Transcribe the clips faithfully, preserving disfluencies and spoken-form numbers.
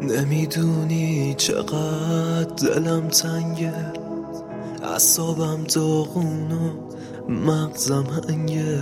نمیدونی چقدر دلم تنگه، اعصابم داغون و مغزم هنگه.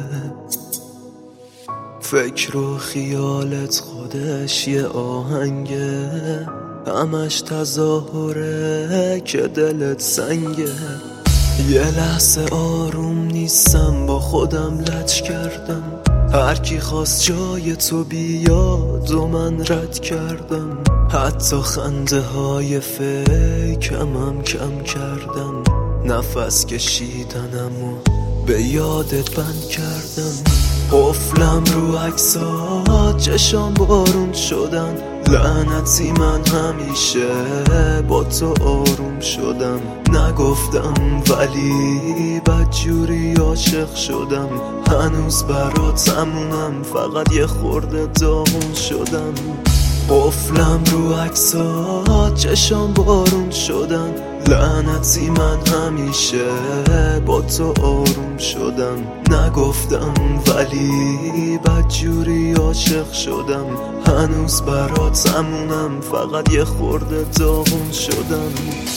فکر و خیالت خودش یه آهنگه، همش تظاهره که دلت سنگه. یه لحظه آروم نیستم، با خودم لج کردم. هر کی خواست جای تو بیاد و من رد کردم. حتی خنده های فیکم هم کم کردم. نفس کشیدنم و به یادت بند کردم. قفلم رو عکسات، چشام بارون شدن. لعنتی من همیشه با تو آروم شدم. نگفتم ولی بدجوری عاشق شدم. هنوز براتمونم، فقط یه خورده داغون شدم. قفلم رو عکسات، چشام بارون شدن. لعنتی من همیشه با تو آروم شدم. نگفتم ولی بدجوری عاشق شدم. هنوز براتمونم، فقط یه خورده داغون شدم.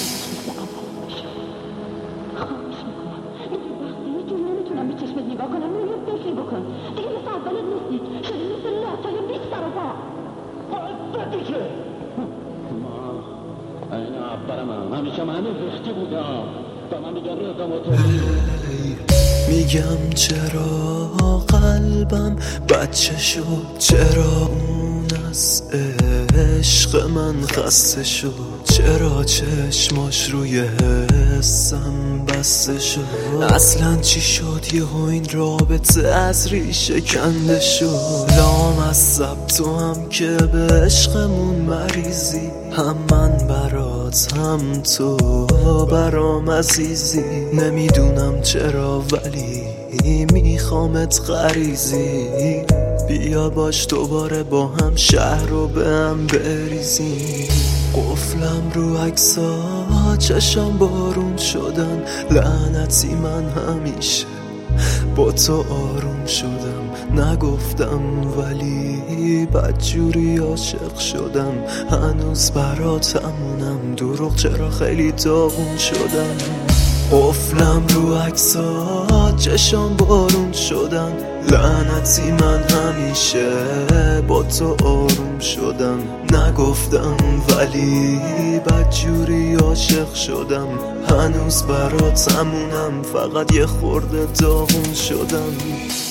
میگم چرا قلبم بچه شد، چرا اون از عشق من خسته شد، چرا چشماش روی حسم بسته شد. اصلا چی شد یهو این رابطه از ریشه کنده شد. لام از سب تو هم که به عشقمون مریضی، هم من برات هم تو برام عزیزی. نمیدونم چرا ولی میخوامت غریزی. بیا باش دوباره با هم شهر رو به هم بریزیم. قفلم رو عکسات، چشام بارون شدن. لعنتی من همیشه با تو آروم شدم. نگفتم ولی بدجوری عاشق شدم. هنوز براتمونم، دروغ چرا خیلی داغون شدم. قفلم رو عکسات، چشام بارون شدن. لعنتی من همیشه با تو آروم شدم. نگفتم ولی بدجوری عاشق شدم. هنوز براتمونم، فقط یه خورده داغون شدم.